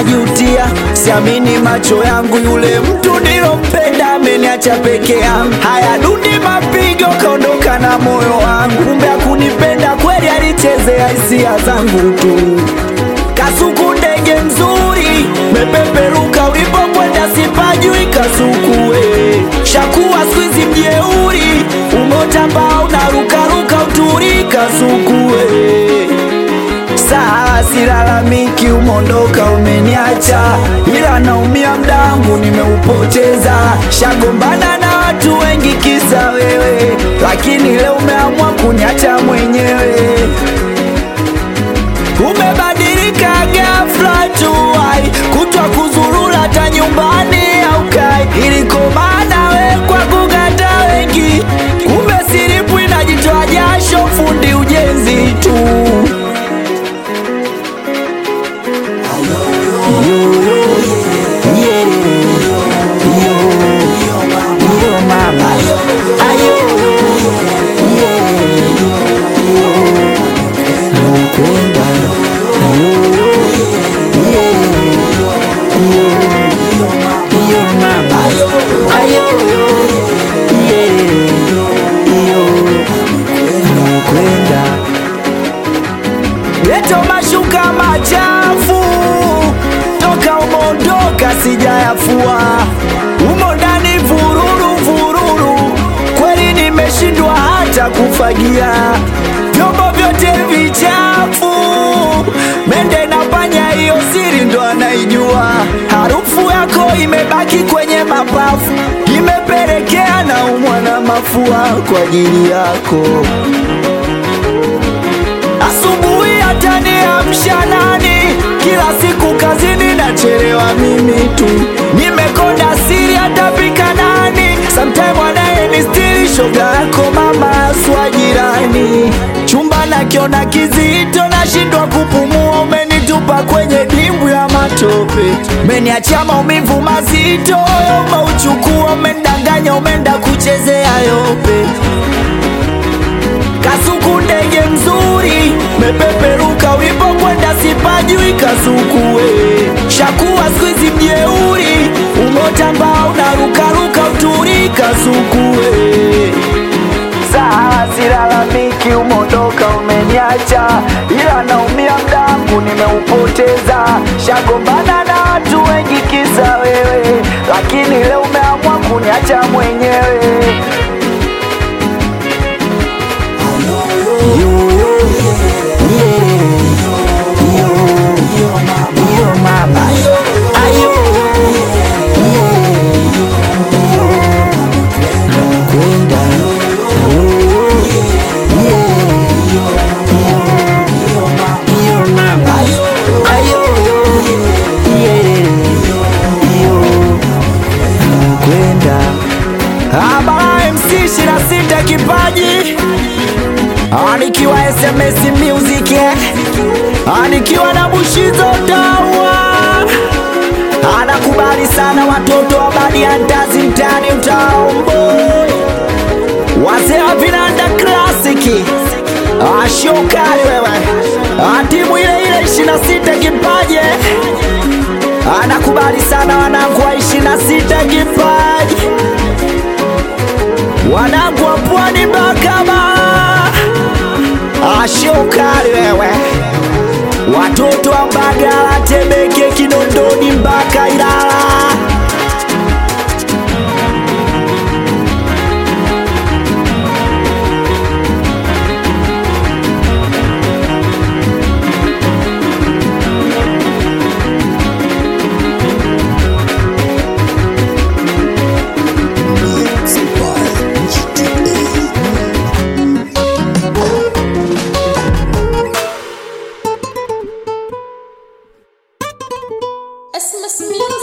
najutia, siamini macho yangu, yule mtu nilompenda ameniacha peke yangu. Haya dundi mapigo, kaondoka na moyo wangu, kumbe hakunipenda kweli, alichezea hisia zangu tu. Kasuku ndege mzuri, mepeperuka ulipokwenda sipajui Kasuku we. Shakuwa squeeze mjeuri, umotamba unarukaruka uturi Kasuku we. Saa silalamiki, umondoka umeniacha, ila naumia mdangu nimeupoteza. Shagombana na watu wengi kisa wewe, lakini leo umeamua kuniacha mwenyewe. Umebadilika ghafla tu, kutwa kuzurula hata nyumbani haukai. Ilikomana we kwa kugata wengi, kumbe siripu inajitoa jasho, fundi ujenzi tu. Leto mashuka machafu, toka umondoka sijayafua, umo ndani vururu vururu, kweli nimeshindwa hata kufagia. Vyombo vyote vichafu, mende na panya, hiyo siri ndo anaijua. Harufu yako imebaki kwenye mapafu, imepelekea na umwa na mafua kwa ajili yako. Asubuhi hata niamsha nani, kila siku kazini nachelewa mimi tu. Nimekonda siri hata pika nani, sometime wanaye ni stili shoga yako mama aswa jirani. Chumba nakiona kizito, nashindwa kupumua, umenitupa kwenye dimbu ya matope. Umeniachia maumivu mazito, umeuchukua, umendanganya, umenda kuchezea yope. Kasuku ndege mzuri, mepeperuka ulipokwenda sipajui Kasuku we. Shakuwa squeeze mjeuri, umotamba unarukaruka uturi Kasuku we. Saa silalamiki, umondoka umeniacha, ila naumia mdangu nimeupoteza. Shagombana na watu wengi kisa wewe, lakini leo umeamua kuniacha mwenyewe. Abara MC 26 kipaji, anikiwa SMS Music, anikiwa na Bushizo Tawa. Anakubali sana watoto wa badi ya ndazi mtani utaombo, wazee wa vinanda klasiki, ashokali wewe. Timu ile ile 26 kipaji, anakubali sana wanangu wa 26 kipaji, wanangu wa Pwani Bakama, ashokali wewe. Watoto wa Mbagala, Temeke, Kinondoni mpaka Ilala. SMS Music.